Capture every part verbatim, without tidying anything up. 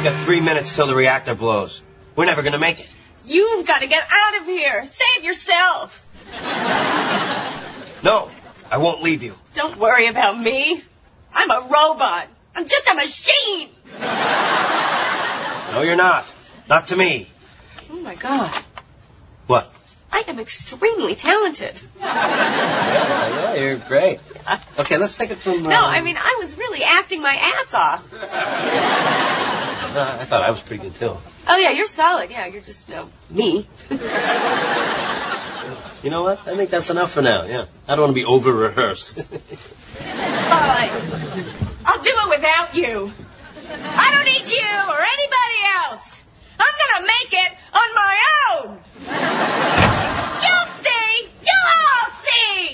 We've got three minutes till the reactor blows. We're never going to make it. You've got to get out of here. Save yourself. No, I won't leave you. Don't worry about me. I'm a robot. I'm just a machine. No, you're not. Not to me. Oh, my God. What? I am extremely talented. Yeah, yeah, you're great. Okay, let's take it from... Uh... No, I mean, I was really acting my ass off. No, I thought I was pretty good, too. Oh, yeah, you're solid. Yeah, you're just, no, me. You know what? I think that's enough for now, yeah. I don't want to be over-rehearsed. Fine. I'll do it without you. I don't need you or anybody else. I'm going to make it on my own. You'll see. You'll all see.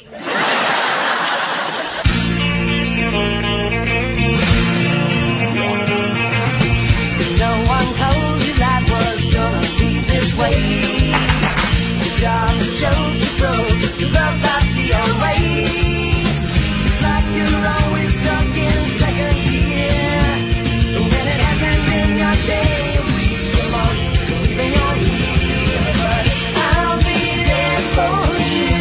No one told you life was going to be this way. Your job's a joke, you broke, your love life's the old way. It's like you're always stuck in second gear. When it hasn't been your day, a week, a month, even your year. But I'll be there for you.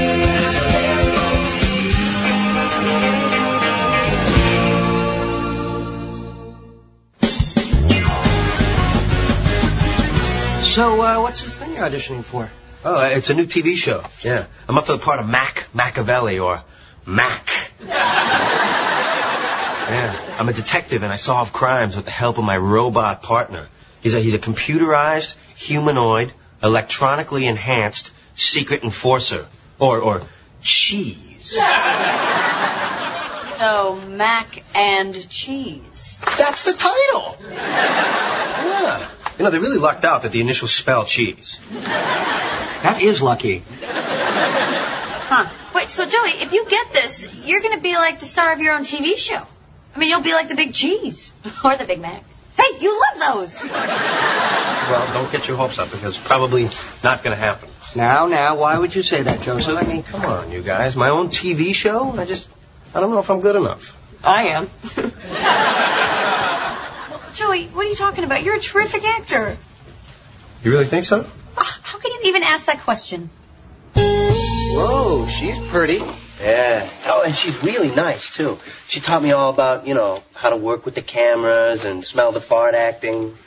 So, uh, what's this thing you're auditioning for? Oh, uh, it's a new T V show. Yeah. I'm up for the part of Mac Machiavelli, or Mac. Yeah. I'm a detective, and I solve crimes with the help of my robot partner. He's a, he's a computerized, humanoid, electronically enhanced secret enforcer. Or, or cheese. So, mac and cheese. That's the title! Yeah. You know, they really lucked out that the initials spell cheese. That is lucky. Huh. Wait, so Joey, if you get this, you're going to be like the star of your own T V show. I mean, you'll be like the Big Cheese. Or the Big Mac. Hey, you love those. Well, don't get your hopes up, because it's probably not going to happen. Now, now, why would you say that, Joseph? Well, I mean, come on, you guys. My own T V show? I just, I don't know if I'm good enough. I am. Joey, what are you talking about? You're a terrific actor. You really think so? Uh, how can you even ask that question? Whoa, she's pretty. Yeah. Oh, and she's really nice, too. She taught me all about, you know, how to work with the cameras and smell the fart acting.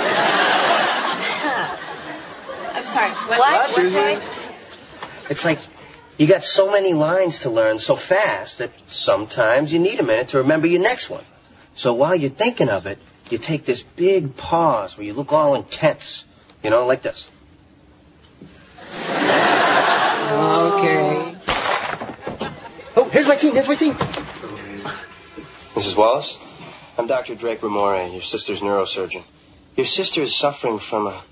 I'm sorry. What? What, what Joey? It's like you got so many lines to learn so fast that sometimes you need a minute to remember your next one. So while you're thinking of it, you take this big pause where you look all intense. You know, like this. Okay. Oh, here's my scene, here's my scene. Missus Wallace, I'm Doctor Drake Ramore, your sister's neurosurgeon. Your sister is suffering from a...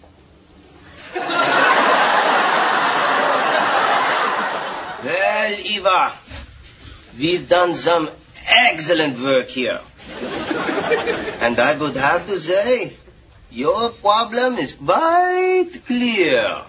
Well, Eva, we've done some excellent work here. And I would have to say, your problem is quite clear.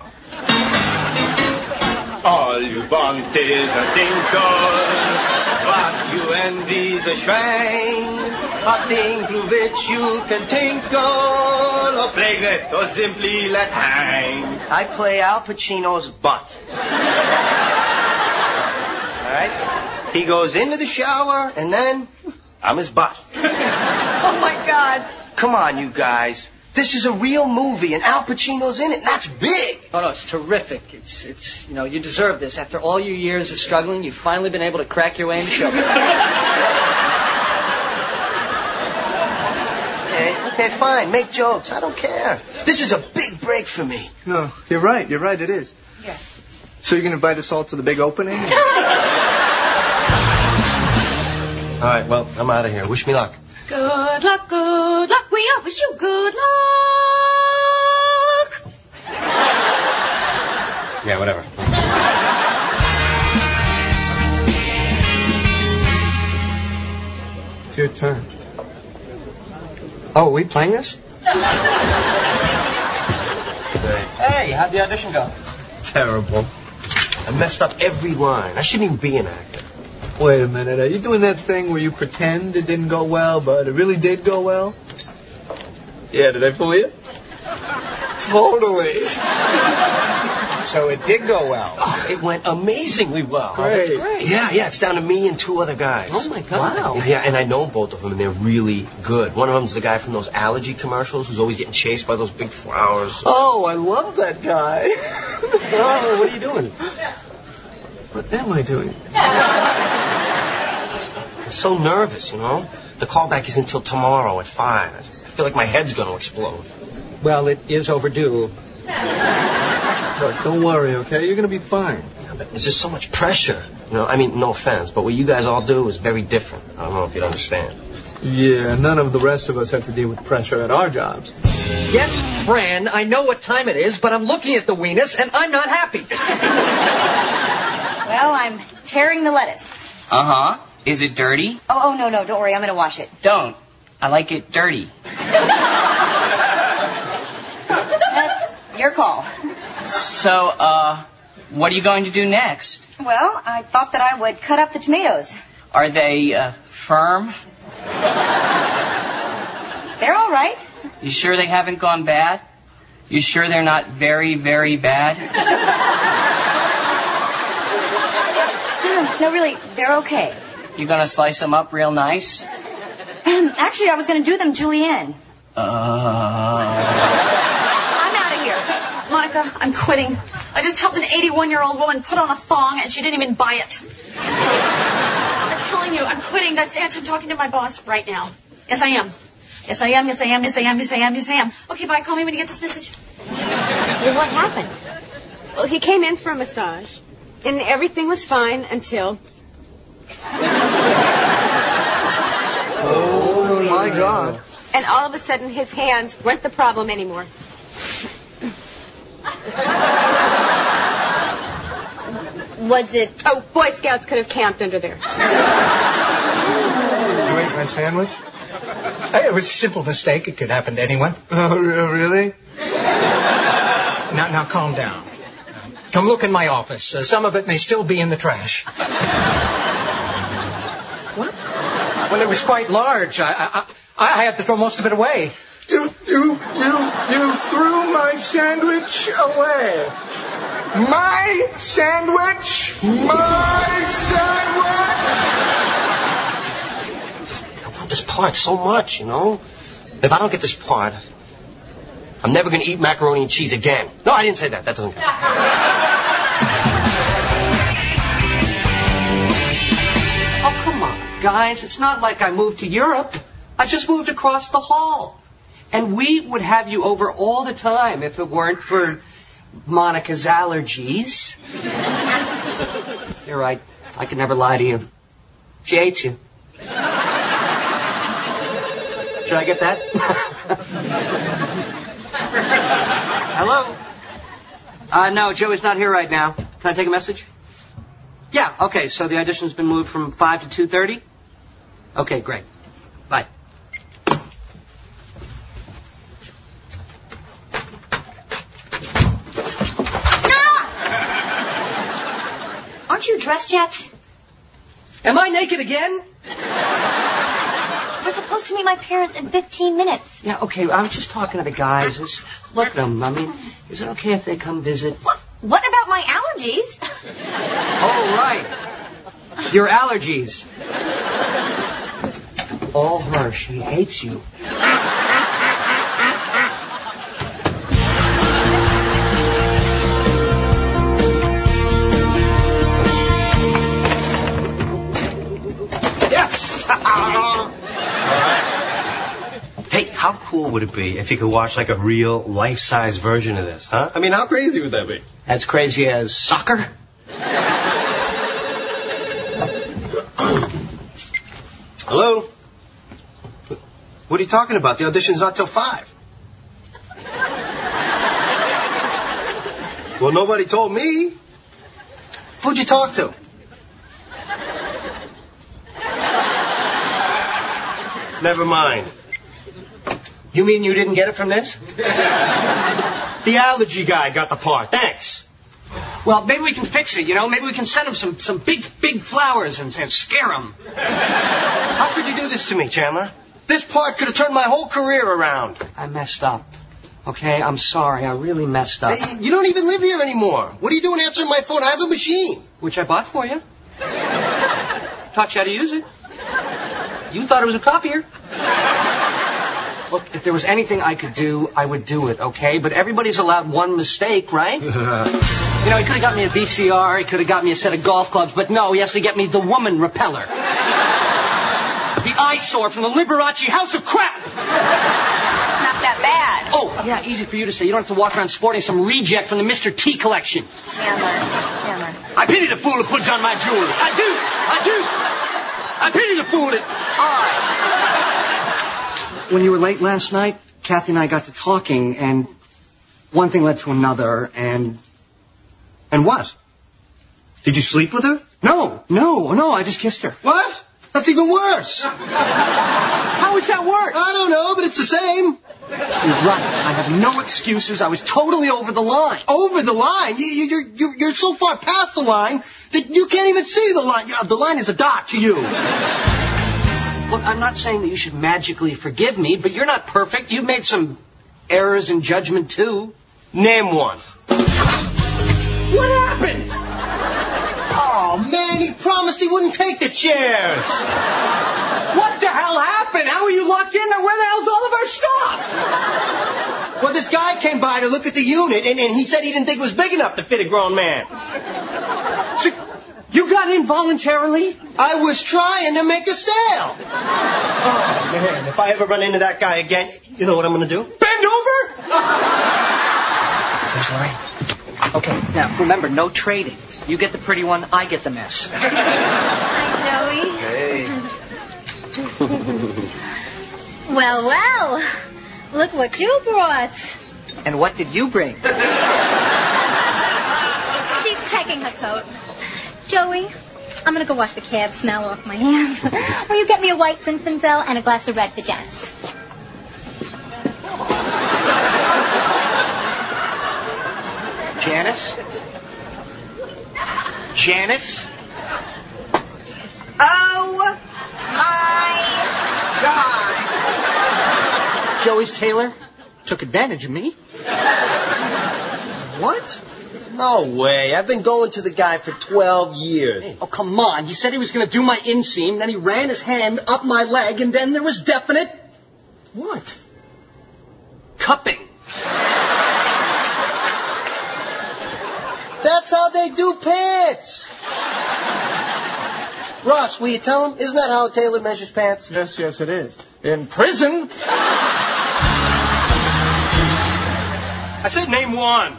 All you want is a tinkle, but you envy's a shrine, a thing through which you can tinkle, or play with, or simply let hang. I play Al Pacino's butt. All right? He goes into the shower, and then I'm his butt. Oh, my God. Come on, you guys. This is a real movie, and Al Pacino's in it. That's big. Oh, no, it's terrific. It's, it's, you know, you deserve this. After all your years of struggling, you've finally been able to crack your way into show. Okay, okay, fine. Make jokes. I don't care. This is a big break for me. No, you're right. You're right. It is. Yeah. So you're going to invite us all to the big opening? All right, well, I'm out of here. Wish me luck. Good luck, good luck. We all wish you good luck. Yeah, whatever. It's your turn. Oh, are we playing this? Hey, how'd the audition go? Terrible. I messed up every line. I shouldn't even be an actor. Wait a minute. Are you doing that thing where you pretend it didn't go well, but it really did go well? Yeah, did I fool you? Totally. So it did go well. Oh, it went amazingly well. Great. That's great. Yeah, yeah, it's down to me and two other guys. Oh, my God. Wow. Yeah, yeah, and I know both of them, and they're really good. One of them's the guy from those allergy commercials who's always getting chased by those big flowers. Oh, I love that guy. Oh, what are you doing? What am I doing? I'm so nervous, you know? The callback isn't until tomorrow at five. I feel like my head's going to explode. Well, it is overdue. Look, don't worry, okay? You're going to be fine. Yeah, but there's just so much pressure. You know, I mean, no offense, but what you guys all do is very different. I don't know if you'd understand. Yeah, none of the rest of us have to deal with pressure at our jobs. Yes, Fran, I know what time it is, but I'm looking at the weenus, and I'm not happy. Well, I'm tearing the lettuce. Uh-huh. Is it dirty? Oh, oh, no, no, don't worry. I'm going to wash it. Don't. I like it dirty. That's your call. So, uh, what are you going to do next? Well, I thought that I would cut up the tomatoes. Are they, uh, firm? They're all right. You sure they haven't gone bad? You sure they're not very, very bad? No, really, they're okay. You gonna slice them up real nice? Actually, I was going to do them julienne. Uh... I'm out of here. Monica, I'm quitting. I just helped an eighty-one-year-old woman put on a thong, and she didn't even buy it. I'm telling you, I'm quitting. That's it. I'm talking to my boss right now. Yes, I am. Yes, I am. Yes, I am. Yes, I am. Yes, I am. Yes, I am. Okay, bye. Call me when you get this message. Well, what happened? Well, he came in for a massage, and everything was fine until... Oh, my God. And all of a sudden, his hands weren't the problem anymore. Was it... Oh, Boy Scouts could have camped under there. You ate my sandwich? It was a simple mistake. It could happen to anyone. Oh, really? Now, now, calm down. Come look in my office. Uh, some of it may still be in the trash. What? Well, it was quite large. I, I, I had to throw most of it away. You, you, you, you threw my sandwich away. My sandwich? My sandwich? I want this part so much, you know? If I don't get this part, I'm never going to eat macaroni and cheese again. No, I didn't say that. That doesn't count. Oh, come on, guys. It's not like I moved to Europe. I just moved across the hall. And we would have you over all the time if it weren't for Monica's allergies. You're right. I could never lie to you. She hates you. Should I get that? Hello? Uh, no, Joey's not here right now. Can I take a message? Yeah, okay, so the audition's been moved from five to two thirty? Okay, great. Bye. Aren't you dressed yet? Am I naked again? We're supposed to meet my parents in fifteen minutes. Yeah, okay, I was just talking to the guys. It's, look at them. I mean, is it okay if they come visit? What? What about my allergies? Oh, right. Your allergies. All her. She hates you. Yes! Hey, how cool would it be if you could watch like a real life-size version of this, huh? I mean, how crazy would that be? As crazy as soccer? Hello? What are you talking about? The audition's not till five. Well, nobody told me. Who'd you talk to? Never mind. You mean you didn't get it from this? The allergy guy got the part. Thanks. Well, maybe we can fix it, you know? Maybe we can send him some, some big, big flowers and, and scare him. How could you do this to me, Chandler? This part could have turned my whole career around. I messed up. Okay, I'm sorry. I really messed up. Hey, you don't even live here anymore. What are you doing answering my phone? I have a machine. Which I bought for you. Taught you how to use it. You thought it was a copier. Look, if there was anything I could do, I would do it, okay? But everybody's allowed one mistake, right? You know, he could have got me a V C R, he could have got me a set of golf clubs, but no, he has to get me the woman repeller. The eyesore from the Liberace House of Crap! Not that bad. Oh, yeah, easy for you to say. You don't have to walk around sporting some reject from the Mister T collection. Chandler, Chandler. I pity the fool who puts on my jewelry. I do, I do. I pity the fool that... All right. When you were late last night, Kathy and I got to talking, and one thing led to another, and... And what? Did you sleep with her? No, no, no, I just kissed her. What? That's even worse. How is that worse? I don't know, but it's the same. You're right. I have no excuses. I was totally over the line. Over the line? You, you, you're, you're, you're so far past the line that you can't even see the line. The line is a dot to you. Look, I'm not saying that you should magically forgive me, but you're not perfect. You've made some errors in judgment, too. Name one. What happened? Oh, man, he promised he wouldn't take the chairs. What the hell happened? How are you locked in there? Where the hell's all of our stuff? Well, this guy came by to look at the unit, and, and he said he didn't think it was big enough to fit a grown man. So you got in voluntarily? I was trying to make a sale. Oh, man, if I ever run into that guy again, you know what I'm going to do? Bend over? I'm sorry. Okay, now, remember, no trading. You get the pretty one, I get the mess. Hi, Joey. Hey. Well, well. Look what you brought. And what did you bring? She's checking her coat. Joey, I'm going to go wash the cab smell off my hands. Will you get me a white Zinfandel and a glass of red for Janice? Janice? Janice? Oh, my God. Joey's tailor took advantage of me. What? No way. I've been going to the guy for twelve years. Oh, come on. He said he was going to do my inseam, then he ran his hand up my leg, and then there was definite... What? Cupping. That's how they do pants. Ross, will you tell him? Isn't that how a tailor measures pants? Yes, yes, it is. In prison. I said name one.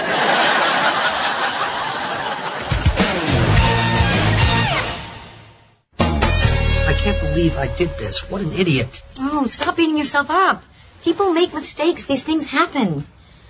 I can't believe I did this. What an idiot. Oh, stop beating yourself up. People make mistakes. These things happen.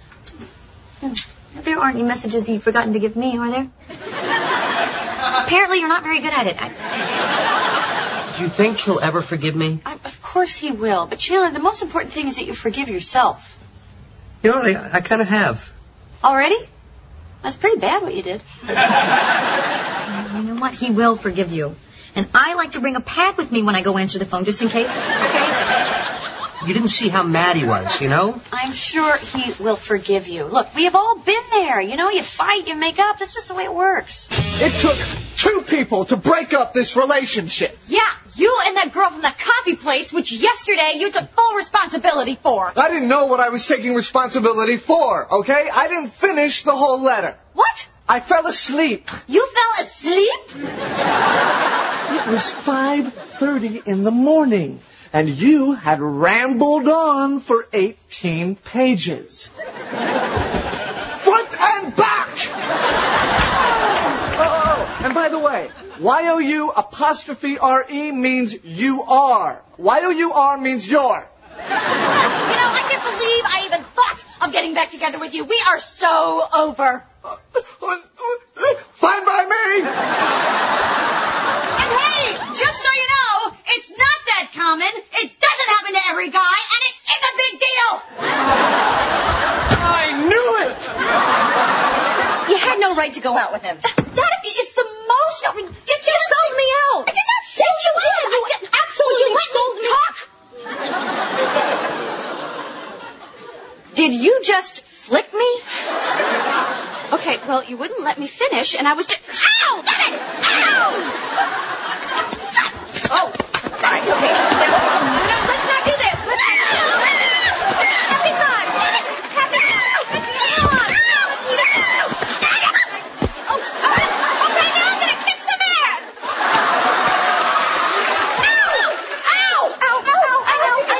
There aren't any messages that you've forgotten to give me, are there? Apparently you're not very good at it. I... Do you think he'll ever forgive me? I, of course he will. But, Chandler, the most important thing is that you forgive yourself. You know, I, I kind of have. Already? That's pretty bad what you did. You know what? He will forgive you. And I like to bring a pad with me when I go answer the phone, just in case. Okay? You didn't see how mad he was, you know? I'm sure he will forgive you. Look, we have all been there. You know, you fight, you make up. That's just the way it works. It took two people to break up this relationship. Yeah, you and that girl from the copy place, which yesterday you took full responsibility for. I didn't know what I was taking responsibility for, okay? I didn't finish the whole letter. What? I fell asleep. You fell asleep? It was five thirty in the morning, and you had rambled on for eighteen pages. Front and back! Oh, and by the way, Y O U apostrophe R E means you are. Y O U R means you're. You know, I can't believe I even thought of getting back together with you. We are so over. Fine by me! And hey, just so you know, it's not that common. It doesn't happen to every guy, and it is a big deal. I knew it! You had no right to go out with him. That is the most ridiculous. You sold me out. I did not say you did. You absolutely Would you let sold me me talk? Did you just flick me? Okay, well, you wouldn't let me finish, and I was just... Ow! Damn it! Ow! Oh, sorry. Okay. No, let's not do this. Let's... Happy time. Happy time. Come on. Oh, oh, okay, now I'm going to kick some ass. Ow! Ow! Ow! Ow! Ow!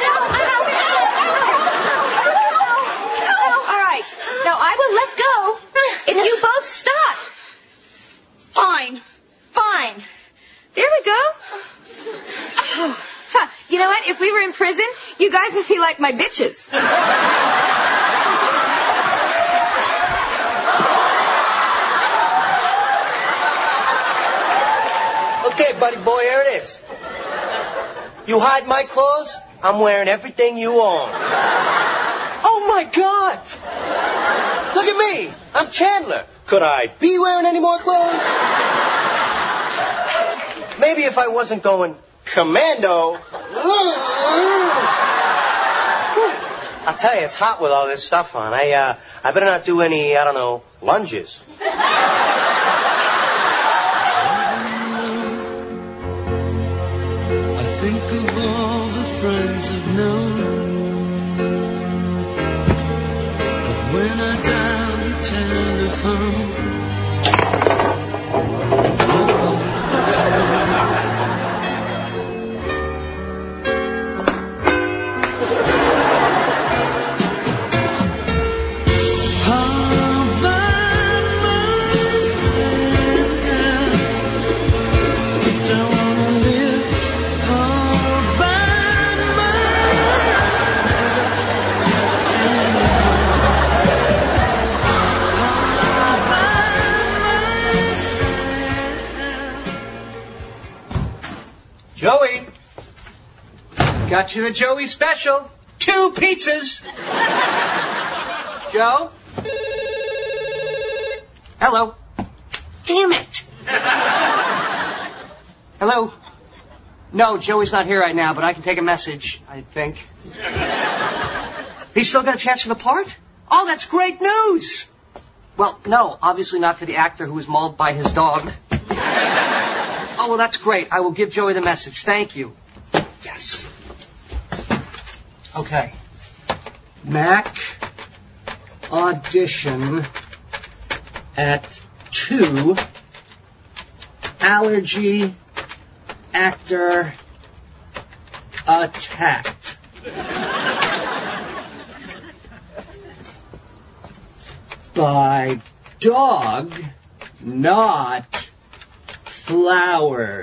Ow! Ow! All right. Now, I will let go if you both stop. Fine. Fine. There we go. Oh. Huh. You know what? If we were in prison, you guys would be like my bitches. Okay, buddy boy, here it is. You hide my clothes, I'm wearing everything you own. Oh, my God! Look at me. I'm Chandler. Could I be wearing any more clothes? Maybe if I wasn't going commando. I'll tell you, it's hot with all this stuff on. I, uh, I better not do any, I don't know, lunges. I think of all the friends I've known. But when I dial the telephone, nobody's home. Joey. Got you the Joey special. Two pizzas. Joe? Hello. Damn it. Hello. No, Joey's not here right now, but I can take a message, I think. He's still got a chance for the part? Oh, that's great news. Well, no, obviously not for the actor who was mauled by his dog. Oh, well, that's great. I will give Joey the message. Thank you. Yes. Okay. Mac audition at two. Allergy actor attacked. By dog, not flowers.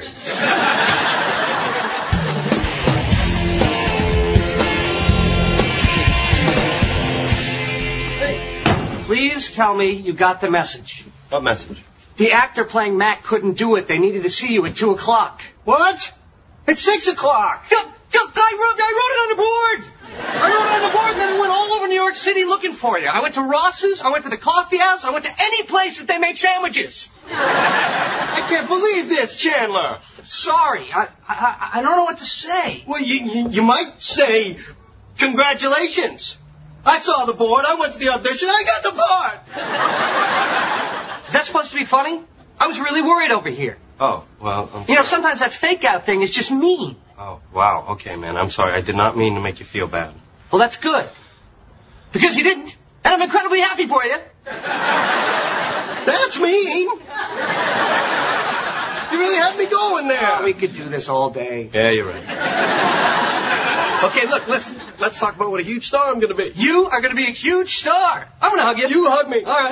Please tell me you got the message. What message? The actor playing Mac couldn't do it. They needed to see you at two o'clock. What? It's six o'clock. Yo, yo, I wrote, I wrote it on the board. I wrote it on the board, and then I went all over New York City looking for you. I went to Ross's. I went to the coffee house. I went to any place that they made sandwiches. I can't believe this, Chandler. Sorry, I, I I don't know what to say. Well, you, you you might say congratulations. I saw the board. I went to the audition. I got the part. Is that supposed to be funny? I was really worried over here. Oh, well. Um, you know, sometimes that fake out thing is just mean. Oh, wow. Okay, man. I'm sorry. I did not mean to make you feel bad. Well, that's good. Because you didn't. And I'm incredibly happy for you. That's mean. You really had me going there. Oh, we could do this all day. Yeah, you're right. Okay, look, listen. Let's talk about what a huge star I'm going to be. You are going to be a huge star. I'm going to hug you. You hug me. All right.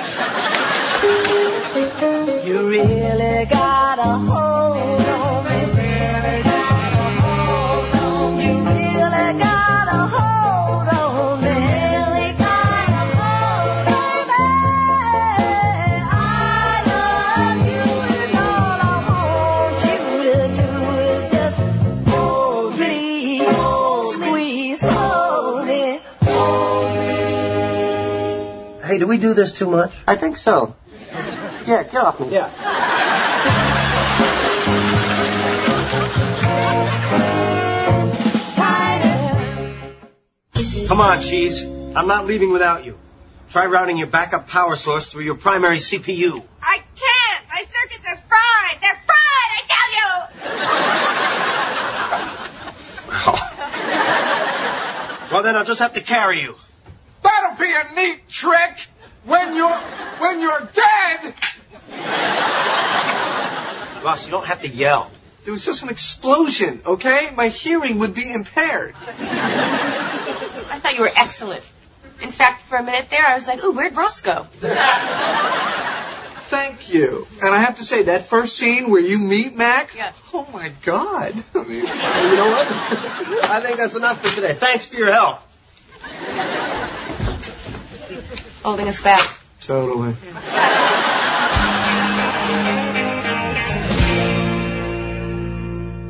You really got a hold on me. You really got a hold on me. Really got a hold on me. I love you, and all I want you to do is just hold me, squeeze, hold me, hold me. Hey, do we do this too much? I think so. Yeah, get off me. Yeah. Come on, Cheese. I'm not leaving without you. Try routing your backup power source through your primary C P U. I can't. My circuits are fried. They're fried, I tell you. Well, then I'll just have to carry you. That'll be a neat trick when you're when you're dead. Ross, you don't have to yell. There was just an explosion, okay? My hearing would be impaired. I thought you were excellent. In fact, for a minute there, I was like, ooh, where'd Ross go? Thank you. And I have to say, that first scene where you meet Mac, Yeah. oh, my God. I mean, You know what? I think that's enough for today. Thanks for your help. Holding us back. totally.